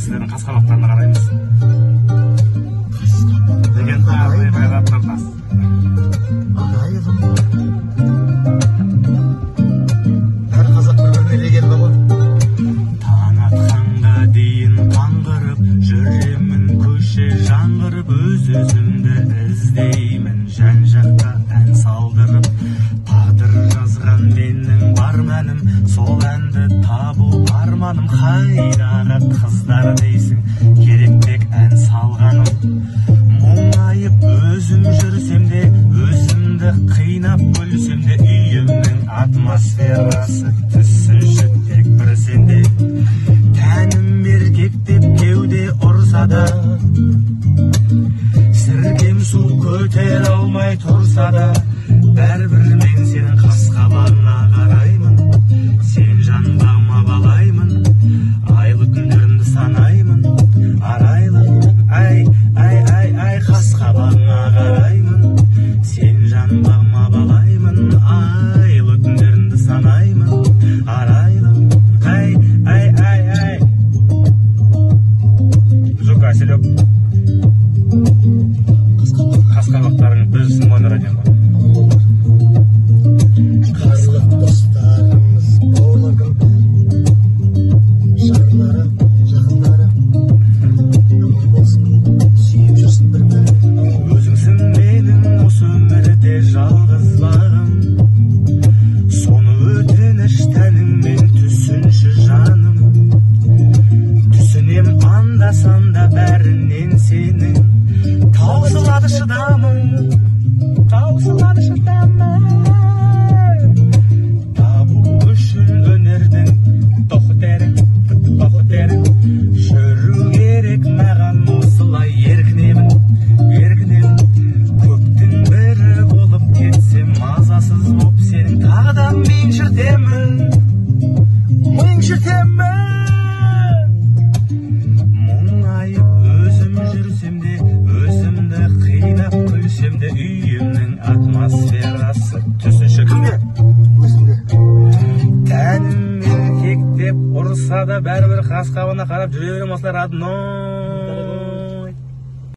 сіздердің қас-қабақтарына қараймыз. Деген ағайға тартас. Әр қазақ бір-біріне легенда ғой. Таң атқанға дейін қаңғырып, жүремін көше жаңғырып, өз-өзімді іздеймін, жан-жаққа ән салдырып. Тағдыр жазған менің бар мәнім, сол әнді табу арманым. Қайдағы қыздар дейсің, керек тек ән салғаным. Мұңайып өзім жүрсем де, өзімді қинап бөлсем де, үйімнің атмосферасы түсінші тек бір сенде. Тәнім еркектеп кеуде ұрса да, сіркем су көтер алмай тұрса да, бәрібір мен сенің қас-қабағыңа қараймын. Сен жанбағыма балаймын, айлы күндерімді санаймын. Арайлы, ай, қас-қабағыңа қараймын. Сен жанбағыма балаймын, айлы күндерімді санаймын. Арайлы, ай. Жука, Селек. Қас-қабақтарың бөлсін мойны радиоға. Қазғық достарымыз бауырларым, жарлары, жақындары, аман болсын, сүйіп жүрсін бір-бірін. Өзіңсің менің осы өмірде жалғыз бағым, соны өтініш тәніңмен түсінші жаным. Түсінем анда-санда бәрінен сенің, таусылады шыдамың, таусылады шыдамың. Табу үшін өнердің тоқтарың, жүру керек маған осылай еркінемін. Көптің бірі болып кетсем, мазасыз боп сенің тағы да мен шіртемін. Мұңайып өзім жүрсем де, өзімді қинап күлсем де, үйімнің атмосферасы түсінші кімде? Өзінде. Тәнім еркектеп ұрса да, бәрібір қас-қабағына қарап жүре берем осылай.